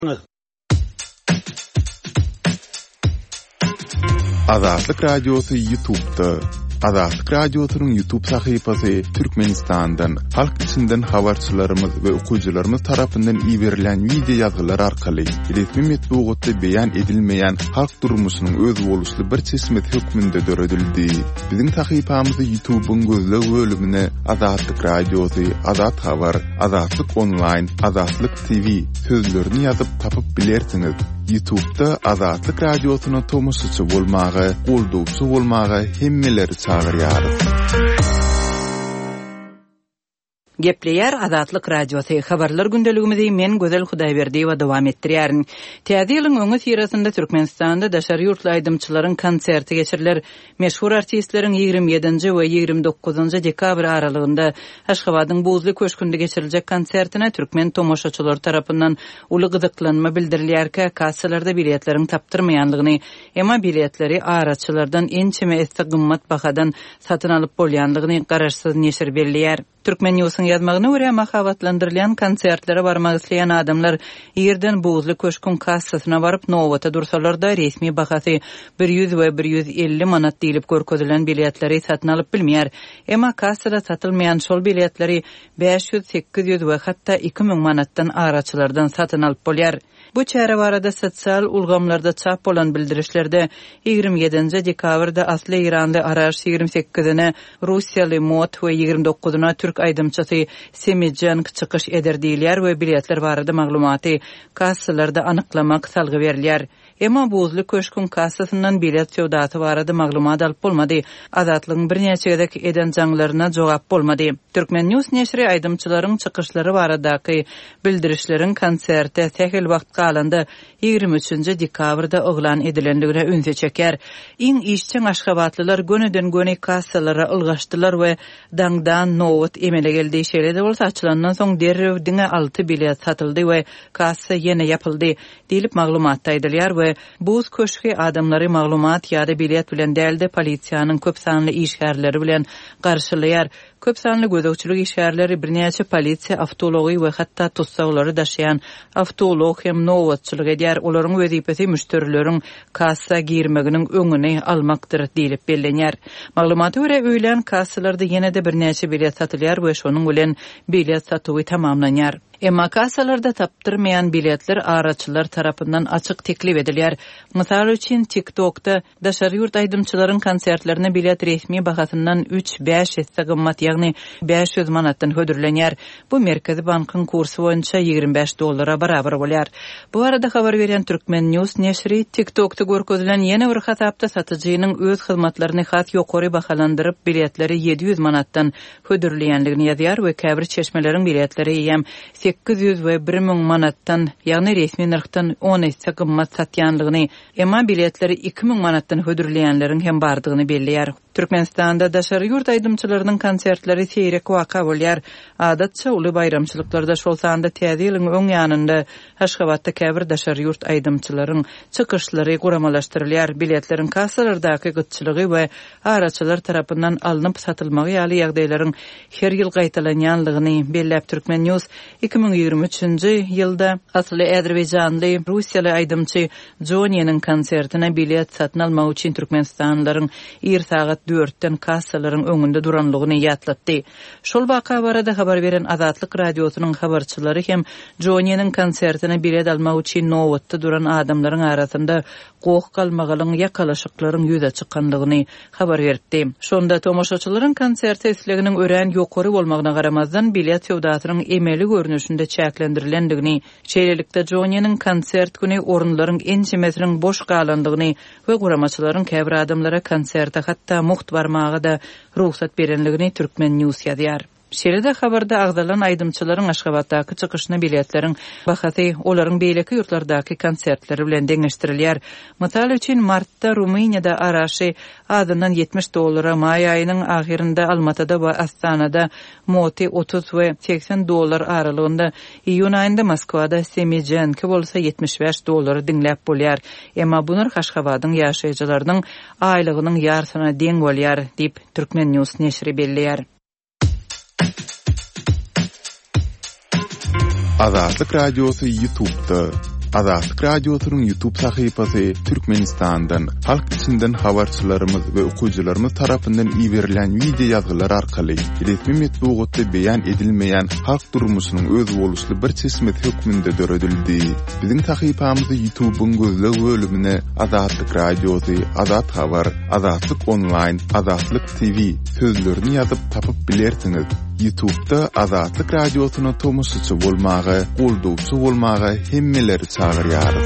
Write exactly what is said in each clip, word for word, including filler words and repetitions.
Azatlyk Radiosu YouTube'da. Azatlyk Radiosu'nun YouTube sahypasy Türkmenistan'dan, halk içinden habarçylarymyz we okuwçylarymyz tarapyndan iýerilen video ýazgylar arkaly resmi metbuatda beýan edilmeýän halk durmuşynyň öz boluşly bir çeşmet hökmünde döredildi. Biziň sahypamyzy YouTube'un gözleg bölümine Azatlyk Radiosu, Azat Habar, Azatlyk Online, Azatlyk T V sözlerini ýazyp tapyp bilersiňiz. YouTube'da Azatlyk Radiosu'na tomoşaçy bolmagy, goldowçy bolmagy hemmeleri çagyrýar. Gepleyer Azatlyk Radiosu habarlar gündeligimizi men Gözel Hudaýberdiýewa dowam etdirýärin. Täze ýylyň öňü sirasynda Türkmenistanda daşary ýurtly aýdymçylaryň konserti geçiriler. Meşhur artistleriň ýygrimi ýedinji we ýygrimi dokuzynji dekabr aralygynda Aşgabatyň Buzly köşkünde geçiriljek konsertine türkmen tomoşaçylary tarapyndan uly gyzyklanma bildirilýärkä, kassalarda biletleriň tapdyrmaýanlygyny, emma biletleri araçylardan ençeme esde gymmat bahadan satyn alyp bolýanlygyny garaşsyz neşir belliýär. Türkmen News'un ýazmagyna görä mahabatlandyrylan konsertlere barmak isleýän adamlar ýerden Buzly köşkün kassasyna baryp nowata dursalar-da resmi bahasy bir yüz we bir yüz elli manat diýilip görkezelen biletleri satyn alyp bilmeýär. Emma kassada satylmaýan şol biletleri beş yüz, sekiz yüz we hatda iki ming manatdan araçylardan satyn alyp bolýar. Bu çäre barada sosial ulgamlarda çap bolan bildirişlerde ýygrimi ýedinji dekabrda asly Iranda araş ýygrimi sekizine Russiýaly mod we ýygrimi dokuzuna türk aýdymçysy Semidjan çykyş eder diýilýär we biletler barada maglumaty kassalarda anyklamak salgy berilýär. Emma Buzly köşkün kassasyndan bilet söwdasy barada maglumat alyp bolmady. Azatlygyň birnäçe gedek eden jaňlaryna jogap bolmady. Türkmen News neşri aýdymçylaryň çykyşlary baradaky bildirişleriň konserti tähil wagt galanda ýygrimi üçinji dekabrda oglan edilenligine ünse çeker. Iň işçiň Aşgabatlylar göneden göne kassalara ylgaşdylar we daňdan nowat emele geldi. Şeýle bolsa açylandan soň derrew diňe alty bilet satyldy we kassa ýene ýapyldy diýilip maglumatda aýdylýar we buz köşki adamlary maglumat ýa-da bilet bilen dälde polisiýanyň köp sanly işgärleri bilen garşylaýar. Köp sanly gözegçilik işgärleri birnäçe polisiýa awtology we hatda tutsaglary daşıyan awtolog hem nowatçylyk edýär. Olaryň wezipesi müşterileriň kassa girmeginiň öňüni almakdyr diýilip bellenýär. Maglumaty görä öýlen kassalarda ýene-de birnäçe bilet satylýar we şonuň bilen bilet satywy tamamlanýar. Emma kassalarda tapdyrmayan biletler araçylar tarapyndan açyk teklip edilýär. Mysal üçin TikTok'ta daşary ýurt aýdymçylaryň konsertlerine bilet resmi bahasyndan üç beş hisse gymmat, ýagny beş yüz manatdan hödürlenýär. Bu Merkezi bankyň kursy boýunça ýygrimi beş dollara barabar bolýar. Bu arada habar beren Türkmen News neşri TikTok'ta görkezelen ýene bir hasapda satyjynyň öz hyzmatlaryny has ýokary bahalandyryp biletleri ýedi yüz manatdan hödürleýänligini ýazýar we käbir çeşmeleriň biletleri ýem sekiz yüz we bir ming manattan, ýagny resmi narhdan on hisse gymmat satýanlygyny, emma biletleri iki ming manatdan hödürleýänleriň hem bardygyny belliýär. Türkmenistanda daşary ýurt aýdymçylarynyň konsertleri seýrek waka bolýar. Adatça uly bayramçylyklarda şol sanda täze ýylyň öň ýanynda Aşgabatda käbir daşary ýurt aýdymçylaryň çykyşlary guramalaşdyrylýar. Biletleriň kassalardaky gytçylygy we araçylar tarapyndan alınıp satylmagy ýaly ýagdaýlaryň her ýyl gaýtalanýanlygyny belläp Türkmen News iki ming ýygrimi üçinji ýylda asly Azerbaýjanly Russiýaly aýdymçy Jonyanyň konsertine bilet satyn almak üçin türkmenistanlylaryň ir sagat dörtden kassalaryň öňünde duranlygyny ýatlatdy. Şol waka barada habar beren Azatlyk Radiosunyň habarçylary hem Jonyanyň konsertine bilet almak üçin nowatda duran adamlaryň arasynda gowuk galmagylyň ýakalaşyklaryň ýüze çykanlygyny habar berdi. Şonda tomoşaçylaryň konserti isleginiň ören ýokary bolmagyna garamazdan bilet söwdasynyň emeli görnüşinde çäklendirilendigini, şeýlelikde Jonyanyň konsert güni orunlaryň ençemesiniň boş galandygyny we guramaçylaryň käbir adamlara konsertde hatda muht barmagy da ruhsat berenligini Türkmen News ýazýar. Şeride habarda agdalan aýdymçylaryň Aşgabatdaky çykyşyna biletleriň bahasy olaryň beýleki ýurtlardaky konsertleri bilen deňeşdirilýär. Mysal üçin martda Rumyniýada araşy adından yetmiş dollara, may aýynyň ahirinde Almatada we Astanada moti otuz we seksen dollar aralygynda, iýun aýynda Moskwada Semidjanky bolsa yetmiş beş dollar diňläp bolýar. Emma bunar Aşgabatyň ýaşaýjylarynyň aýlygynyň ýarsyna deň bolýar diýip Türkmen News neşri belliýär. Azatlyk Radiosu YouTube'da. Azatlyk Radiosynyň YouTube sahypasy Türkmenistandan, halk içinden habarçylarymyz we okuwçylarymyz tarapyndan iýerilen video ýazgylar arkaly resmi metbuatda beýan edilmeýän halk durmuşynyň öz boluşly bir çeşme hökmünde döredildi. Biziň sahypamyzy YouTube'un gözleg bölümine Azatlyk Radiosy, Azat Habar, Azatlyk Online, Azatlyk T V sözlerini ýazyp tapyp bilersiňiz. YouTube'da Azatlyk Radiosyna tomusçy bolmagy, goldowçy bolmagy hemmeleri çağırýarys.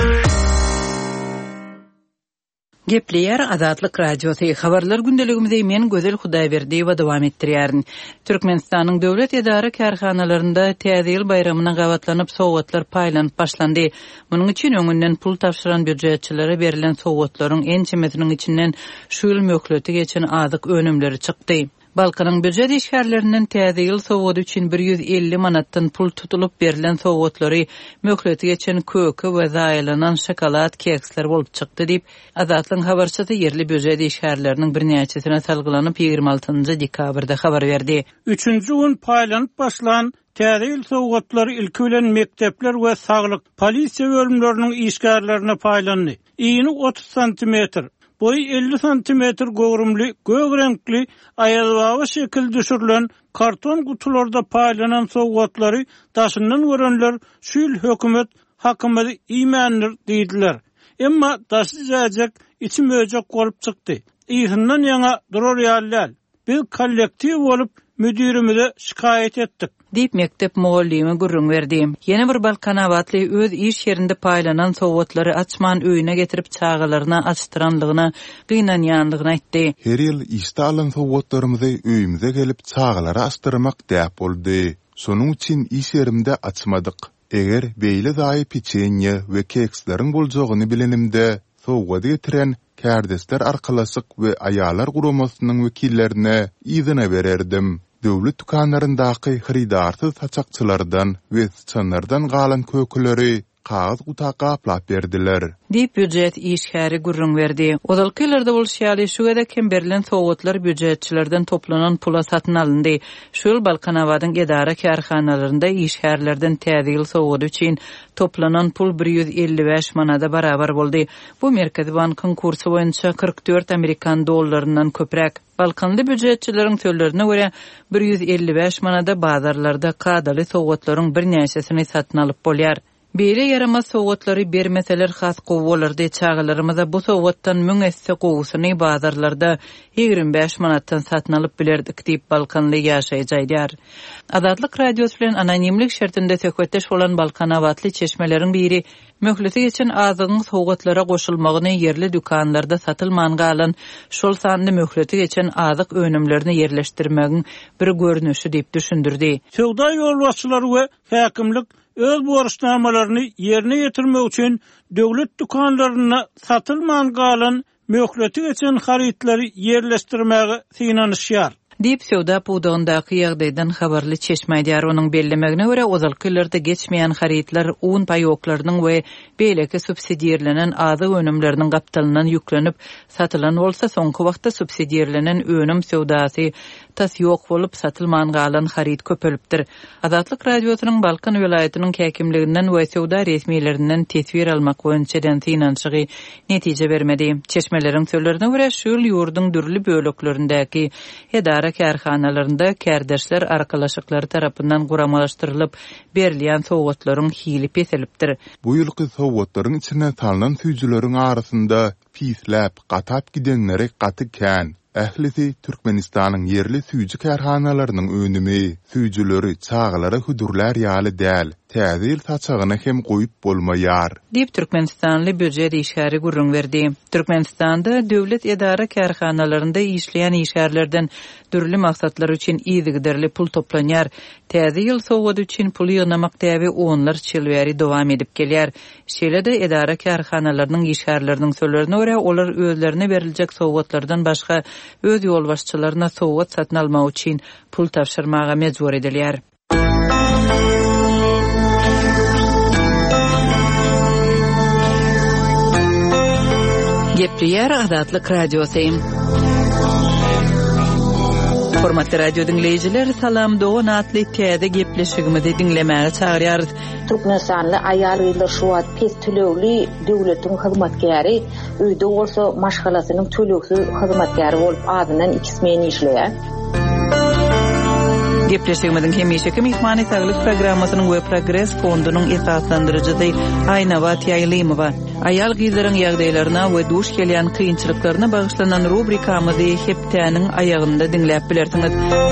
Gepleýär Azatlyk Radiosy habarlar gündeligimizde men Gözel Hudaýberdiýewa dowam etdirýärin. Türkmenistanyň döwlet edara karhanalarynda täze ýyl bayramyna gawatlanyp sowgatlar paýlanyp başlandy. Munyň üçin öňünden pul tapşyran büdjetçilere berilen sowgatlaryň en çemetiniň içinden şu ýyl mökleti geçen azyk önümleri çykdy. Balkanyň büdjet işgärlerinden täze ýyl sowgady üçin bir ýüz elli manatdan pul tutulup berilen sowgatlary mökleti geçen köke we zaýlanan şokolad keksler bolup çykdy diýip Azatlyň habarçysy yerli büdjet işgärleriniň bir näçesine salgylanyp ýygrimi altynjy dekabrda habar berdi. üçünji gün paýlanyp başlan täze ýyl sowgatlary ilki bilen mektepler we saglyk polisiýa bölümleriniň işgärlerine paýlandy. Iýini otuz santimetr, boyu elli santimetr gogrumly, gög renkli, aýalbagy şekil düşürilen karton gutularda paýlanan sowgatlary daşyndan görenler şu ýyl hökümet hakymyny iýmändir diýdiler. Emma daşyjak içi möjek bolup çykdy. Iýinden ýaňa durur ýalylar. Biz kollektiv bolup müdirimize şikayet etdik. Diýip mektep muallimi gurrun berdi. Ýene bir Balkan awatly öz iş ýerinde paýlanan sowgatlary açman öýüne getirip çağalaryna açtyranlygyna, gynanýanlygyny aýtdy. Her ýyl işde alan sowgatlarymyzy öýümize gelip çağalary açtyrmak däp boldy. Şonuň üçin iş ýerimde açmadyk. Eger beýle daýy piçenýe we keksleriň boljagyny bilenimde sowgat getiren kärdesler arkalaşyk we aýalar guramasynyň wekillerine ýygyna bererdim. Döwlet dukanlaryndaky haridarty saçakçylardan we çanlardan galan kökleri kağıt gutaka gaplap berdiler. Diýip büdjet işgäri gurrun berdi. Ozalkylarda bolşýaly şu gede kem berilen sowgatlar büdjetçilerden toplanan pula satyn alındy. Şu ýyl Balkan awadyň edara karhanalarynda işgärlerden täze ýyl sowgady üçin toplanan pul bir ýüz elli beş manada barabar boldy. Bu Merkezi Bankyň kursy boýunça kırk dört Amerikan dollarynyň köprek. Balkanly büdjetçileriň sözlerine görä bir ýüz elli beş manada bazarlarda kadaly sowgatlaryň bir näçesini satyn alyp bolýar. Beýle yaramaz sowgatlary bermeseler has gowulardy çağalarymyza bu sowgatdan müň esse gowusyny bazarlarda ýigrim beş manatdan satyn alyp bilerdik diýip Balkanly ýaşaýjylar. Azatlyk Radiosu bilen anonimlik şertinde söhbetdeş bolan Balkan awatly çeşmeleriň biri möhleti geçen azygyň sowgatlara goşulmagyny yerli dükanlarda satylman galan şol sandy möhleti geçen azyk önümlerini yerleşdirmegiň bir görnüşi diýip düşündirdi. Sowda ýolbaşçylary we häkimlik öz borçnamalaryny ýerine ýetirmek üçin döwlet dukanlaryna satylman galan möhleti geçen haritleri yerleşdirmäge synanyşýar. Diýip sowda pudagyndaky ýagdaýdan habarly çeşmeýär. Onuň bellemegine görä ozalkylarda geçmeýän haritler un paýoklarynyň we beýleki subsidiýerlenen azyk önümleriniň gapdalynan ýüklenip satylan bolsa soňky wagtda subsidiýerlenen önüm sowdasy tas ýok bolup satylman galan harit köpelipdir. Azatlyk Radiosynyň Balkan welaýatynyň häkimliginden we sowda resmiýetlerinden tesbir almak boýunça synançygy netije bermedi. Çeşmeleriň sözlerine görä şu ýyl ýurduň dürli böleklerindäki edara karhanalarynda kärdeşler arkalaşyklary tarapyndan guramalaşdyrylyp berilýän sowgatlaryň hilip etilipdir. Bu ýylky sowgatlaryň içine talynan süýjüleriň arasynda pisläp gatap gidenleri gaty kän. Ählisi Türkmenistanyň yerli süýjü karhanalarynyň önümi, süýjüleri çağalara hudurlar ýaly däl. Täze ýyl saçagyna hem goýup bolmaýar. Diýip Türkmenistanly büdjet işgäri gurrun berdi. Türkmenistanda döwlet edara karhanalarynda işleýän işgärlerden dürli maksatlar üçin ýygyderli pul toplanýar. Täze ýyl sowgady üçin pul ýygnamak täze onlar çylbäri dowam edip gelýär. Şeýle-de edara karhanalarynyň işgärleriniň sözlerine görä olar özlerine beriljek sowgatlardan başga öz ýolbaşçylaryna sowgat satyn almak üçin pul tapşyrmaga mejbur edilýär. Gepleýär Azatlyk Radiosu. Hormatly radio dinleyijiler, salam Doğan atly täze gepleşigimizi dinlemäge çagyrýarys. Türkmenistanly aýal ýyllar şu wagt pes tölegli döwletiň hyzmatkäri, öýde bolsa maşgalasynyň töleksiz hyzmatkäri bolup adynan ikismen işleýär. Gepleşigimizin hemişeki mihmany saglyk programmasynyň we progress fondunyň esaslandyrjysy Aýnawat Ýaýlymowa. Ayal gyzlaryň ýagdaýlaryna we duş gelýän kynçylyklaryna bagyşlanan rubrikamyzy heptäniň aýagynda dinläp bilersiňiz.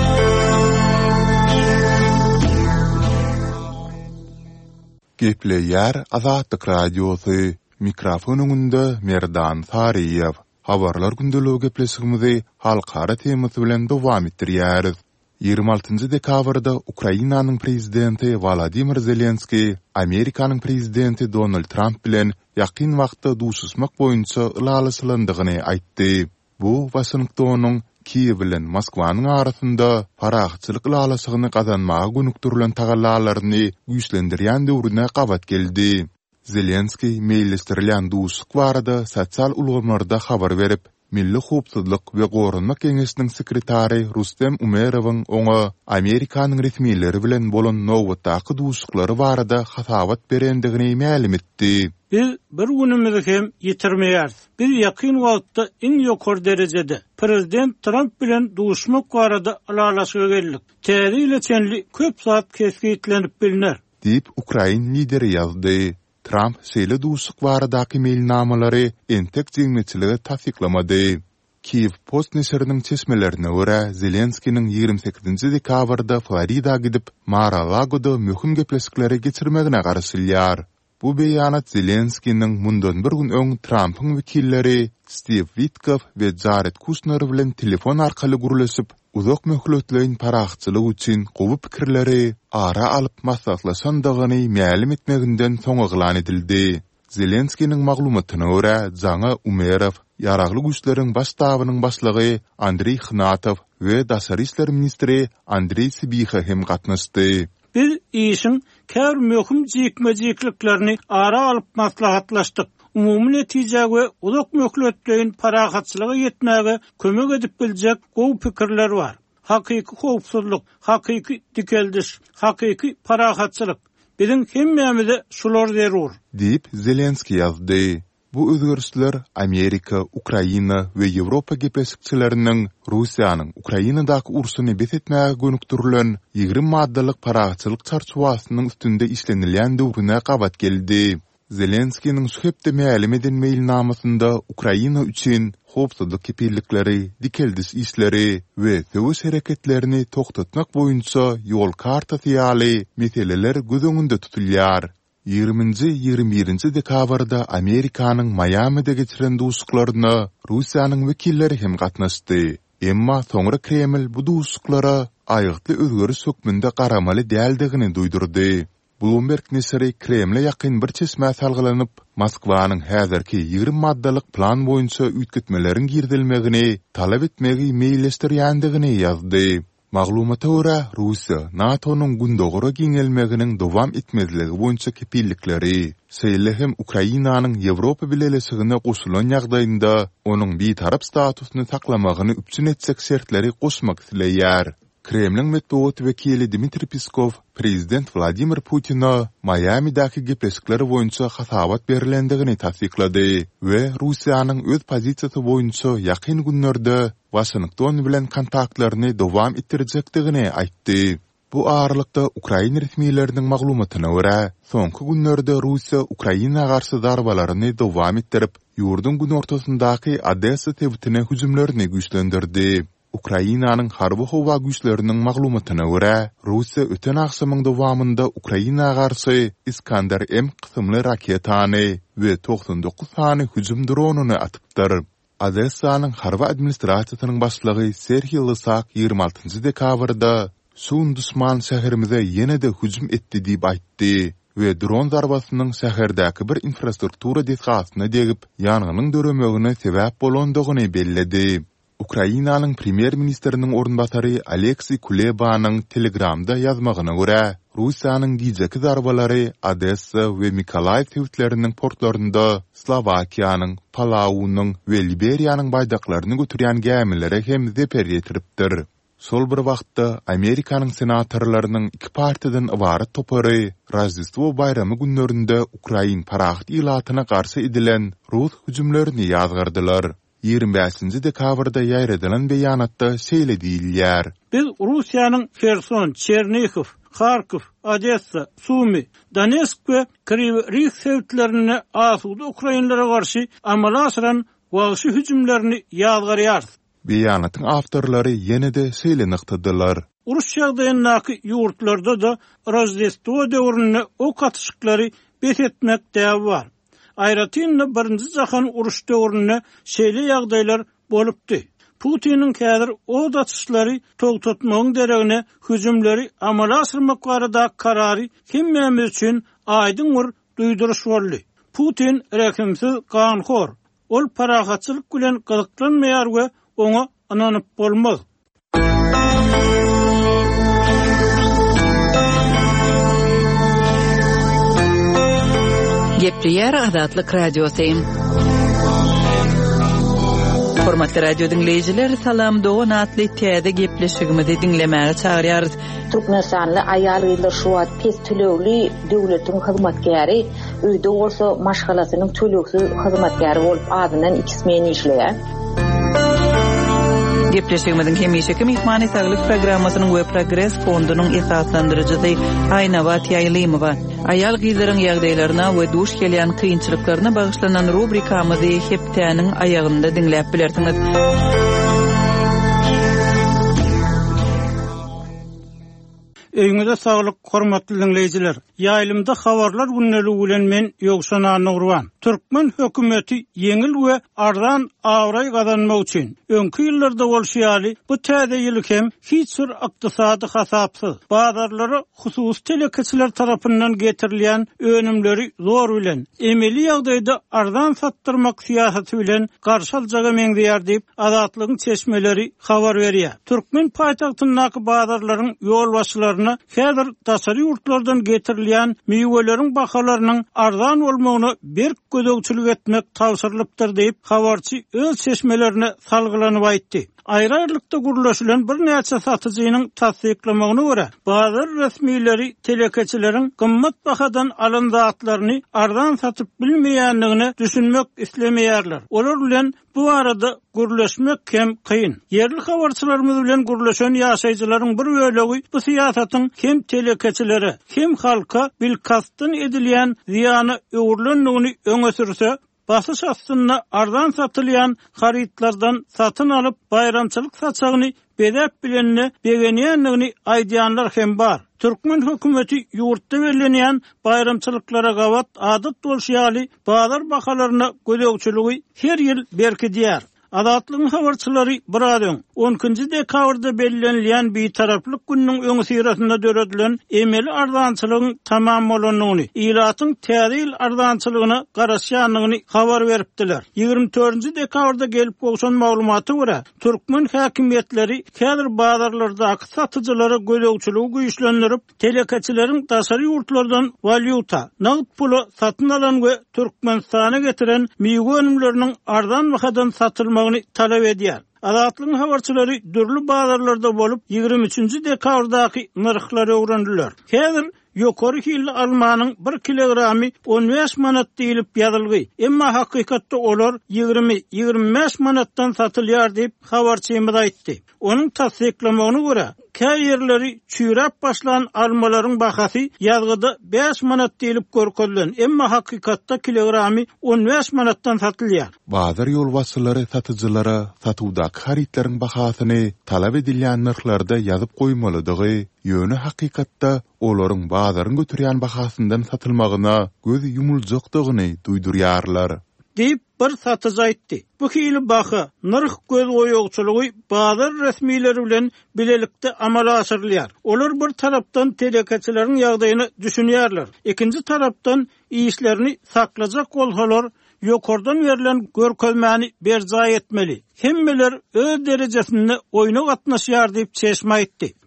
Gepleýär Azatlyk radiosy, mikrofon öňünde Merdan Sariýew. Habarlar gündeligi gepleşigimizi halkara temasy bilen dowam etdirýäris. ýygrimi altynjy dekabrda Ukrainanyň prezidenti Volodymyr Zelenski Amerikanyň prezidenti Donald Trump bilen ýakyn wagtda duşuşmak boýunça ılalysylandygyny aýtdy. Bu Washingtonyň Kiýew bilen Moskwanyň arasynda paraxçylyk ılalysygyny gazanmaga gönükdirilen tagallalaryny güýçlendirýän döwrüne gabat geldi. Zelenski meýillestirilen duşuşyk barada sosial ulgamlarda habar berip, Milli Howpsuzlyk we Gorunmak Keňeşiniň sekretary Rustem Umerowyň oňa Amerikanyň resmiýetleri bilen bolan nowatdaky duşuklary barada hasabat berendigini ma'lum etdi. Biz bir günümizi hem ýitirmeýäris. Biz ýakyn wagtda iň ýokary derejede Prezident Trump bilen duşmak barada alalaşyga geldik. Täze ile çenli köp saat kesgitlenip bilinär, diýip Ukraina lideri ýazdy. Trump şeýle duşuk baradaky mailnamalary entek jeňmeçiligi tasdiklamady. Kiev Post neşriniň çeşmelerine görä, Zelenskiň ýygrimi sekizinji dekabrda Florida gidip Mar-a-Lagoda möhüm gepleşikleri geçirmegine garaşylýar. Bu beýanat Zelenskiň mundan bir gün öň Trumpyň wekilleri Steve Witkoff we Jared Kushner bilen telefon arkaly gurulşyp, uzak möhletleýin paraxçylyk üçin gowy pikirleri ara alyp maslahatlaşandygyny ma'lum etmeginden soň eglan edildi. Zelenskiň maglumatyna görä, Jaňa Umerov ýaragly güýçleriň baş tabynyň başlygy Andrei Khnatow we Daşary işler ministri Andrei Sybiha hem gatnaşdy. Biz işin kär möhüm jekmejekliklerini ara alyp maslahatlaşdyk. Umumy netije we uzak möhletleýin paraxatçylyga ýetmäge kömek edip biljek gowy pikirler bar. Hakyky howpsuzlyk, hakyky dikeldiş, hakyky paraxatçylyk. Biziň hemmämize şular zerur, diýip Zelenski ýazdy. Bu özgörüşler Amerika, Ukraina we Ýewropa gepleşikçileriniň Russiýanyň Ukrainadaky ursuny besetmäge gönükdirilen ýygrimi maddalyk paraxatçylyk çarçuwasynyň üstünde işlenilýän döwrüne gabat geldi. Zelenskiň şu hepde ma'lum eden mailnamasynda Ukraina üçin howpsuzlyk kepillikleri, dikeldiş işleri we döwüş hereketlerini toktatmak boýunça ýol kartasy ýaly meseleler göz öňünde tutulýar. ýygrimi ýygrimi birinji dekabrda Amerikanyň Miami'de geçiren duşuklaryna Russiýanyň wekilleri hem gatnaşdy. Emma soňra Kreml bu duşuklara aýgty özgörüş hökmünde garamaly däldigini duýdurdy. Bloomberg neşri Kremle ýakyn bir çeşme salgylanyp, Moskwanyň häzirki ýygrimi maddalyk plan boýunça üýtgetmeleriň girdilmegini talap etmegi meýilleşdirýändigini ýazdy. Maglumata görä, Russiýa NATO'nyň gündogora giňelmeginiň dowam etmezligi boýunça kepillikleri, şeýle hem Ukrainanyň Ýewropa bileşigine goşulan ýagdaýynda onuň bir tarap statusyny saklamagyny üpçün etsek şertleri goşmak isleýär. Kremlin metbuat vekili Dmitri Peskov, Prezident Vladimir Putin'a Miami'daki gepleşikleri boýunça hasabat berilendigini tasdiklady we Russiýanyň öz pozisiýasy boýunça ýakyn günlerde Washington bilen kontaktlaryny dowam etdirjekdigini aýtdy. Bu aralykda Ukraina resmiýetleriniň maglumatyna görä, soňky günlerde Russiýa Ukraina garşy darbalaryny dowam etdirip, ýurdun gün ortasyndaky Odessa tebitine hüjümlerini güýçlendirdi. Ukrainanyň harby howa güýçleriniň maglumatyna görä, Russiýa öten akşamyň dowamında Ukraina garşy Iskander M kysymly raketany we toqsan dokuz sany hüjüm dronuny atypdyr. Odessanyň harby administrasiýasynyň başlygy Serhiy Lysak ýygrimi altynjy dekabrda "Sun düşman şäherimize ýene-de hüjüm etdi" diýip aýtdy we dron zarbasynyň şäherdäki bir infrastruktura desgasyna degip ýanganyň döremegine sebäp bolandygyny belledi. Ukrainanyň premier ministeriniň ornbasary Aleksey Kulebanyň Telegramda ýazmagyna görä, Russiýanyň gijeki zarbalary Odessa we Mykolaiv täwitleriniň portlarynda Slovakiýanyň, Palaunyň we Liberiýanyň baýdaklaryny götürýän gemilere hem zeper ýetiripdir. Sol bir wagtda Amerikanyň senatorlarynyň iki partiýadan ibaret topary Rojdestvo bayramy günlerinde Ukrain parahat ilatyna garşy edilen Rus hüjümlerini ýazgardylar. ýygrimi beşinji dekabrda ýaýradylan beýanatda şeýle diýilýär. Biz Russiýanyň Kherson, Chernihiv, Kharkiv, Odessa, Sumy, Donetsk we Kryvyi Rih şäherlerine asuda Ukrainlara garşy amala asyran wagşy hüjümlerini ýazgarýar. Beýanatyň awtorlary ýene-de şeýle nykdylar. Uruş ýagdaýyndaky ýurtlarda da Rojdestvo döwrüne ok atışyklary besetmek däbi bar. Aýratynda birinji jahan uruş döwrüne şeýle ýagdaýlar bolupdy. Putinin kädir o atışlary togtatmagyň deregine hüjümleri amala asyrmak barada karary hemmemiz üçin aýdyn bir duýduruş boldy. Putin rekimsiz ganhor. Ol parahatçylyk bilen gyzyklanmaýar we oňa ananyp bolmaz. Gepleýär Azatlyk radiosu. Hormatly radio dinleyijiler, salam dogan atly täze gepleşigimizi dinlemäge çagyrýarys. Türkmenistanly aýal ýyllar şu wagt pes tölegli döwletiň hyzmatkäri, öýde bolsa maşgalasynyň töleksiz hyzmatkäri bolup adynan ikismeni işleýär. Gepleşigimizin hemişeki mehmany saglyk programmasynyň we progress fondunyň esaslandyrjysy Aýnabat Ýaýlymowa. Aýal gyzlaryň ýagdaýlaryna we duş gelýän kynçylyklaryna bagyşlanan rubrikamyzy heptäniň aýagynda dinläp bilersiňiz. Öňüňizde saglyk, hormatly dinleyijiler. Ýaýlymda habarlar günneligi bilen men Ýogşan Nurwan. Türkmen hökümeti yeňil we ardan awray gazanmak üçin öňki ýyllarda bolşýaly bu täze ýyly hem hiç bir ykdysady hasapsyz bazarlary husus telekeçiler tarapyndan getirilýän önümleri zor bilen emeli ýagdaýda ardan satdyrmak siýasaty bilen garşy aljaga meňdýär diýip Azatlygyň çeşmeleri habar berýär. Türkmen paýtagtyndaky bazarlaryň ýol başlaryna häzir daşary ýurtlardan getirilýän meýweleriň bahalarynyň ardan bolmagyny bir gödөгçülük etmek tawsyrlypdyr diýip habarçy öz çeşmelerine salgylanyp aýtdy. Aýrarlykda gurulýan bir näçe satyjynyň tasdiklamagyna görä, bazar resmiýetleri telekeçileriň gymmat bahadan alan zatlaryny ardan satyp bilmeýänligini düşünmek islemeýärler. Olar bilen bu arada gurulýaşmak hem kyn. Yerli habarçylarymyz bilen gurulýan ýaşaýjylaryň bir bölegi bu siýasatyň hem telekeçileri hem halka bilkastyn edilýän ziýany öwürlendigini öňe sürse, basış aslında ardan satılyan haritlardan satın alıp bayramçılık satçağını bedep bilenine begenýänligini aýdýanlar hem bar. Türkmen hökümeti ýurtda berilýän bayramçılıklara gawat adat bolşýaly bazar bahalaryna gödөгçüligi her ýyl berkidýär. Azatlygyň habarçylary Bradyň on ikinji dekabrda bellenilýän bir taraplyk günniň öňü sirasynda döredilen emeli ardançylygyň tamam bolanyny, ilatyň täze ardançylygyna garaşýanlygyny habar beripdiler. ýygrimi dördünji dekabrda gelip goşan maglumaty görä, Türkmen häkimetleri häzir bazarlardaky satyjylara gödөгçüligi güýçlendirip, telekeçileriň daşary ýurtlardan valyuta, nagd pulu satyn alan we Türkmenistana getiren meýwe önümleriniň ardan bahadan satylmagyny talap edýär. Azatlygyň habarçylary dürli bazarlarda bolup ýygrimi üçinji dekabrdaky narhlary öwrendiler. Häzir ýokary hilli almanyň bir kilogramy on beş manat diýilip ýazylgy. Emma hakykatda olar ýygrimi ýygrimi beş manatdan satylýar diýip habarçymyz aýtdy. Onuň tasdiklamagyna görä, käý ýerleri çüýräp başlan almalaryň bahasy ýazgyda beş manat diýilip görkezlen, emma hakykatda kilogramy on beş manatdan satylýar. Bazar ýolbaşçylary satyjylara satywdaky haritleriň bahasyny talap edilýän narhlarda ýazyp goýmalydygy ýöne hakykatda olaryň bazaryň götürýän bahasyndan satylmagyna göz ýumuljakdygyny duýdurýarlar. Deyip bir satyjy aýtdy. Bu hili baha, narh göz goýogçylygy bazar resmiýetleri bilen bilelikde amala asyrylýar. Olar bir tarapdan telekeçileriň ýagdaýyny düşünýärler. Ikinji tarapdan işlerini saklajak bolsalar, ýokardan berilen görkezmäni berja etmeli. Hemmeler öz derejesinde oýna gatnaşýar diýip çeşme aýtdy.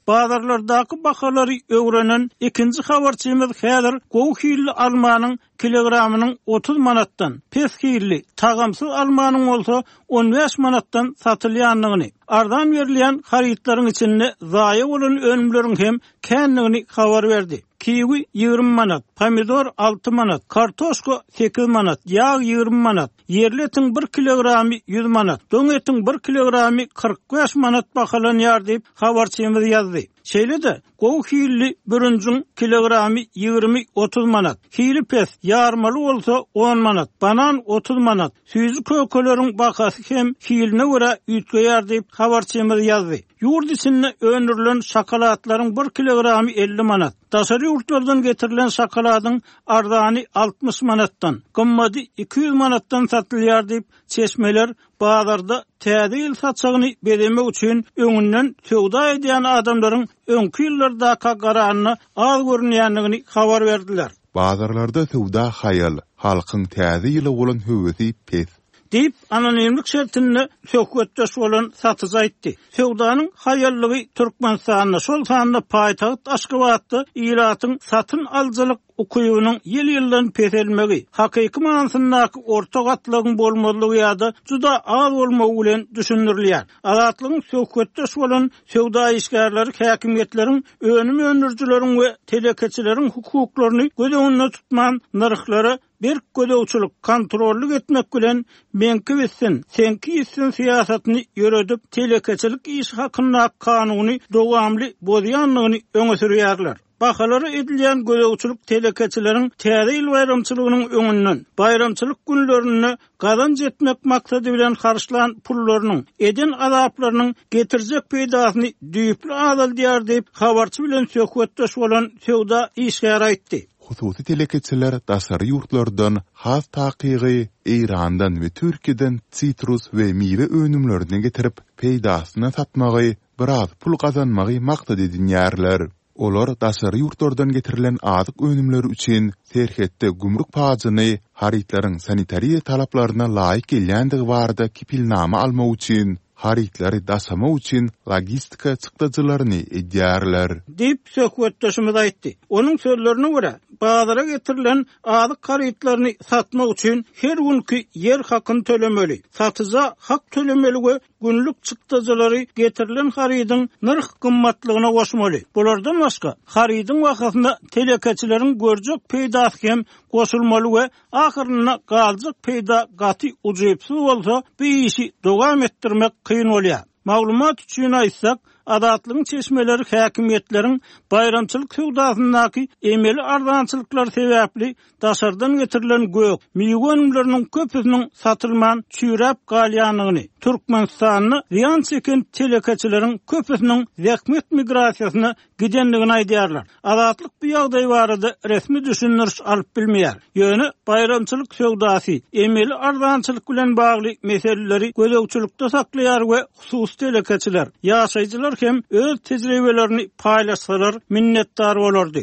Bazarlardaki bakalary öwrenen ikinji habarçymyz häzir gowy almanyň kilogramynyň otuz manatdan, peskilli tagamsyz almanyň bolsa on beş manatdan satylýanlygyny, ardan berilýän harytlaryň içinde zaýa bolan önümleriň hem känligini habar berdi. Kiwi ýigirme manat, pomidor alty manat, kartoşka sekiz manat, ýağ ýigirme manat, yerli etiň bir kilogramy yüz manat, doň etiň bir kilogramy kırk beş manat bahalanýar diýip habarçymyz ýazdy. Şeýle-de gowy bürüncüň kilogramy ýigirme otuz manat, hili pes ýarmaly bolsa on manat, banan otuz manat, süýzi kökeleriň bahasy hem hiline görä üýtgeýär diýip habarçymyz ýazdy. Ýurt içinde önürlen şokoladlaryň bir kilogramy elli manat, daşary ýurtlardan getirilen şokoladyň arzany altmış manatdan, gymmaty iki yüz manatdan satylýar diýip çeşmeler bazarda täze ýyl satçagyny bedemek üçin öňünden sowda edýän adamlaryň öňki ýyllarda garanyny az görünýändigini habar berdiler. Bazarlarda sowda haýal, halkyň täze ýyly bolan höwesi pes diýip anonimlik şertinde söhbetdeş bolan satyjy aýtdy. Sowdanyň haýallygy Türkmenistanyň şol sanda paýtagyt Aşgabatda ýylatyň satyn aljalyk ukuyunyň ýyl-ýyldan peselmegi, hakyky manasyndaky orta gatlygyň bolmalygy ýa-da juda az bolmagy bilen düşündirilýär. Azatlygyň söhbetdeş bolan sowda işgärleri häkimetleriň, önüm öndürjüleriň we telekeçileriň hukuklaryny göz öňünde tutman narhlary bir gödöwçülük kontrolly etmek bilen menki bitsin, senki bitsin siýasatyny ýöredip telekeçilik iş hakynda kanuny dowamly bolýanlygyny öňe sürýärler. Bahalary edilýän gödöwçülük telekeçileriň täze ýyl bayramçylygynyň öňünden bayramçylyk günlerini gazanç etmek maksady bilen harçlan pullarynyň eden azaplarynyň getirjek peýdasyny düýpli azaldýar diýip habarçy bilen söhbetdeş bolan sowda işgär aýtdy. Hususy telekeçiler daşary ýurtlardan has takygy Irandan we Türkiýeden sitrus we miwe önümlerini getirip peýdasyna satmagy, biraz pul gazanmagy maksady edýärler. Olar daşary ýurtlardan getirilen azyk önümleri üçin serhetde gümrük paýyny harytlaryň sanitariýa talaplaryna laýyk gelýändigi barada kipilnama almak üçin harytlary daşama üçin logistika çykdyjylaryny edýärler. Diýip söhbetdeşimiz aýtdy. Onuň sözlerine görä, bazara getirilen azyk harytlaryny satmak üçin her günkü yer hakyny tölemeli. Satyja hak tölemeli we günlük çykdyjylary getirilen harydyň narh gymmatlygyna goşmaly. Bulardan başga harydyň wagtynda telekeçileriň görjek peýdasy hem goşulmaly we ahyrynda galjak peýda gaty ujypsyz bolsa, bu işi dowam etdirmek kıyın bolýar. Maglumat üçin aýtsak, adatlyň çeşmeleri häkimetleriň bayramçylyk sowdasyndaky emeli arzançylyklar sebäpli daşardan getirilen gök, miýe önümleriniň köpüsiniň satylman çüýräp galýanlygyny, Türkmenistanyň ziýan çeken telekeçileriň köpüsiniň zähmet migrasiýasyna gidenligini aýdýarlar. Adatlyk bu ýagdaý barada resmi düşündiriş alyp bilmeýär. Ýöne bayramçylyk sowdasy emeli arzançylyk bilen bagly meseleleri gödöwçülükde saklaýar we hususy telekeçiler, ýaşaýjylar hem öz tejribelerini paylaşsalar minnetdar bolardy.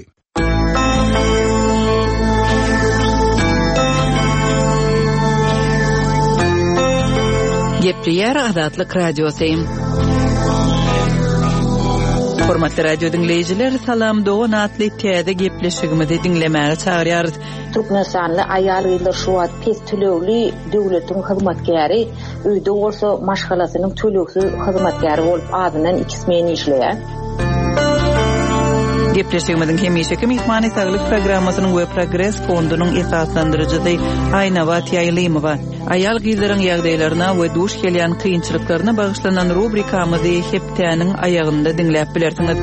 Gepleýär Azatlyk radiosu. Hormatly radio dinleyijiler, salam dogan atly täze gepleşigimizi dinlemäge çagyrýar. Türkmenistanly aýal ýylar şu wagt pes tölewli döwletiň hyzmatkäri, öýde bolsa maşgalasynyň tölewsiz hyzmatkäri bolup adynan iki smen işleýär. Gepleşigimizin hemişeki mehmany saglyk programmasynyň we progress fondunyň esaslandyrjysy Aýnawa Ýaýlymowa. Aýal gyzlaryň ýagdaýlaryna we duş gelýän kynçylyklaryna bagyşlanan rubrikamyzy hepdäniň aýagynda dinläp bilersiňiz.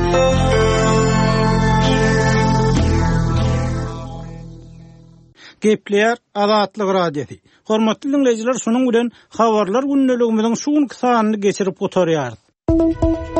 Gepleýär Azatlyk radiosu. Hormatly dinleyijiler, şunuň bilen habarlar gündeligimiziň şuň kysanyny geçirip oturýar.